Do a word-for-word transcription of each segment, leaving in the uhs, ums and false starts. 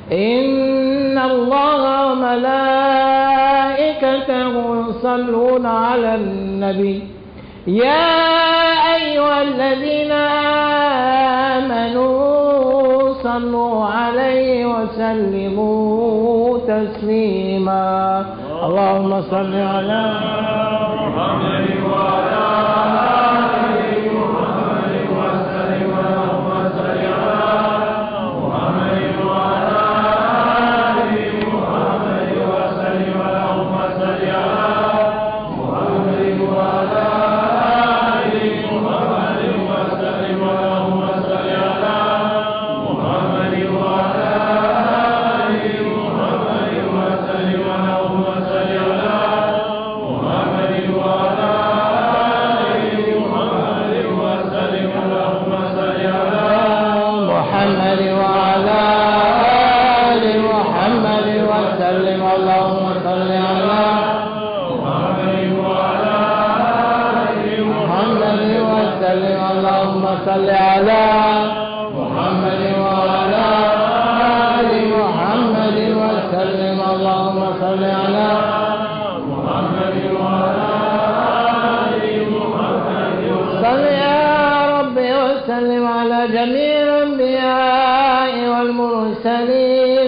إن الله وملائكته يصلون على النبي يا أيها الذين آمنوا صلوا عليه وسلموا تسليما. اللهم صل على محمد وعلى آل محمد وسلم. اللهم صل على محمد وعلى آل محمد وسلم. اللهم صل على محمد وعلى آل محمد وسلم. اللهم صل على محمد وعلى آل محمد وسلم. اللهم صل على محمد وعلى آل محمد وسلم. اللهم صل على محمد وعلى آل محمد وسلم. اللهم صل على محمد وعلى آل محمد وسلم. اللهم صل على محمد وعلى آل محمد وسلم. اللهم صل على محمد وعلى آل محمد وسلم. صل يا ربي وسلم على جميع الأنبياء والمرسلين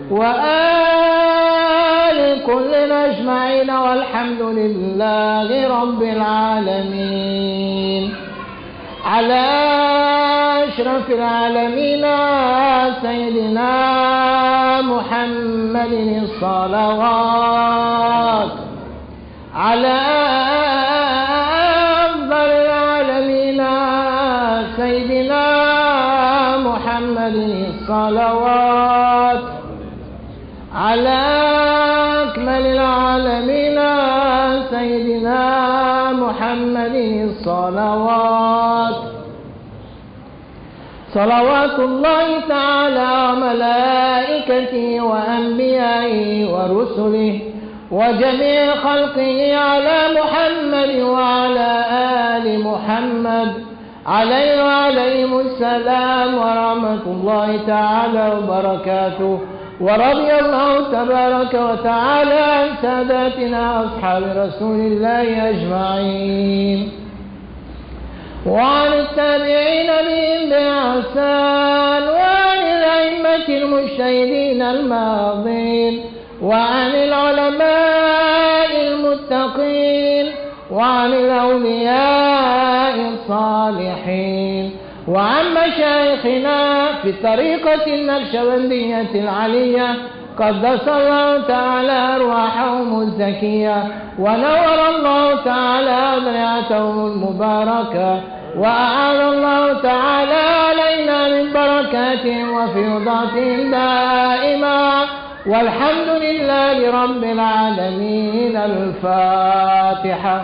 وآل كل أجمعين والحمد لله رب العالمين. على أشرف العالمين سيدنا محمد الصلوات. على أفضل العالمين سيدنا محمد الصلوات. على أكمل العالمين سيدنا محمد الصلوات. صلوات الله تعالى وملائكته وأنبيائه ورسله وجميع خلقه على محمد وعلى آل محمد عليه وعليهم السلام ورحمة الله تعالى وبركاته. ورضي الله تبارك وتعالى عن ساداتنا أصحاب رسول الله أجمعين وعن التابعين بهم بإحسان وعن الأئمة المجتهدين الماضين وعن العلماء المتقين وعن الأولياء الصالحين وعن مشايخنا في الطريقة النقشبندية العلية قدس الله تعالى أرواحهم الزكية ونور الله تعالى أضرعتهم المباركة وأعان الله تعالى علينا من بركاتهم وفيضاتهم دائما والحمد لله رب العالمين. الفاتحة.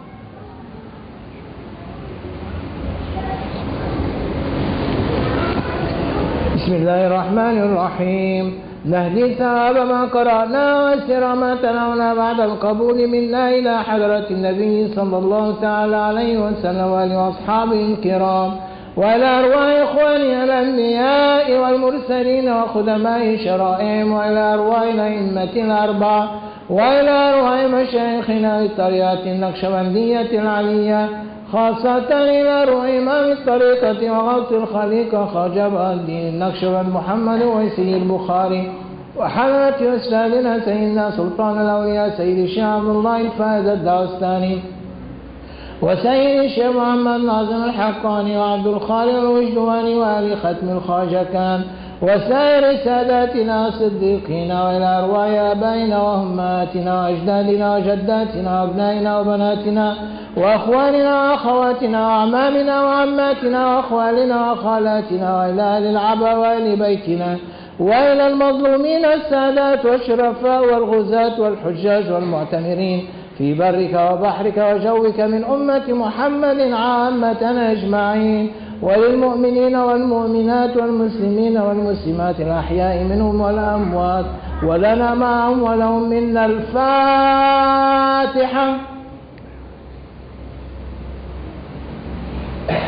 بسم الله الرحمن الرحيم. نهدي ثواب ما قرأنا وسر ما تلونا بعد القبول منا إلى حضرة النبي صلى الله تعالى عليه وسلم وآله وأصحابه الكرام وإلى أرواح إخواننا الأنبياء والمرسلين وخدماء شرائعهم وإلى أرواح الأئمة الأربعة وإلى أرواح مشايخنا للطريقة النقشبندية العلية خاصة إلى أرواح إمام الطريقة وغوث الخليقة خواجة بهاء الدين النقشبند محمد ويسير البخاري وحضرة أستاذنا سيدنا سلطان الأولياء سيد الشيخ عبد الله الفائز الدعستاني وسيد الشيخ محمد ناظم الحقاني وعبد الخالق الوجدواني وآل ختم الخواجكان وسائر ساداتنا الصديقين وإلى أرواح آبائنا وأمهاتنا وأجدادنا وجداتنا وأبنائنا وبناتنا وأخواننا وأخواتنا وأعمامنا وعماتنا وأخوالنا وخالاتنا وإلى أهل العبا وأهل بيتنا وإلى المظلومين السادات والشرفاء والغزاة والحجاج والمعتمرين في برك وبحرك وجوك من أمة محمد عامة أجمعين وللمؤمنين والمؤمنات والمسلمين والمسلمات الأحياء منهم والأموات ولنا معهم ولهم منا. الفاتحة.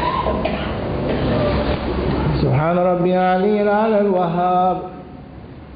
سبحان ربي العلي الأعلى الوهاب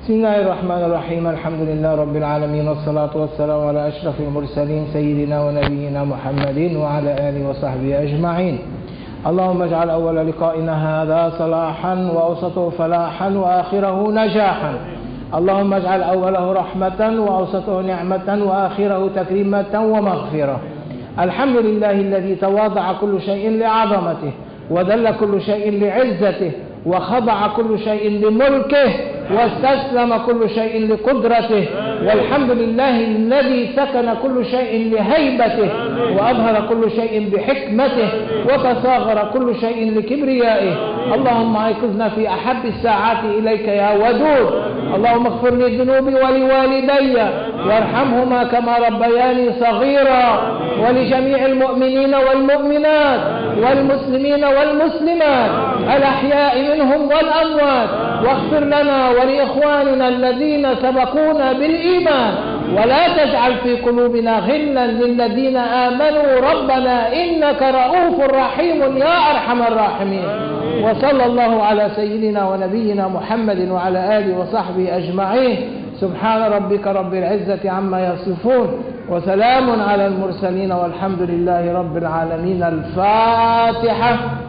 بسم الله الرحمن الرحيم. الحمد لله رب العالمين، والصلاة والسلام على أشرف المرسلين سيدنا ونبينا محمد وعلى آله وصحبه أجمعين. اللهم اجعل أول لقائنا هذا صلاحا وأوسطه فلاحا وآخره نجاحا. اللهم اجعل أوله رحمة وأوسطه نعمة وآخره تكريمة ومغفرة. الحمد لله الذي تواضع كل شيء لعظمته، وذل كل شيء لعزته، وخضع كل شيء لملكه، واستسلم كل شيء لقدرته. والحمد لله الذي سكن كل شيء لهيبته، وأظهر كل شيء بحكمته، وتصاغر كل شيء لكبريائه. اللهم أيقظنا في أحب الساعات إليك يا ودود. اللهم اغفر لي ذنوبي ولوالدي وارحمهما كما ربياني صغيرا، ولجميع المؤمنين والمؤمنات والمسلمين والمسلمات الأحياء منهم والأموات، واغفر لنا ولإخواننا الذين سبقونا بالإيمان، ولا تجعل في قلوبنا غلا للذين آمنوا ربنا إنك رؤوف رحيم يا أرحم الراحمين. وصلى الله على سيدنا ونبينا محمد وعلى آله وصحبه أجمعين. سبحان ربك رب العزة عما يصفون، وسلام على المرسلين، والحمد لله رب العالمين. الفاتحة.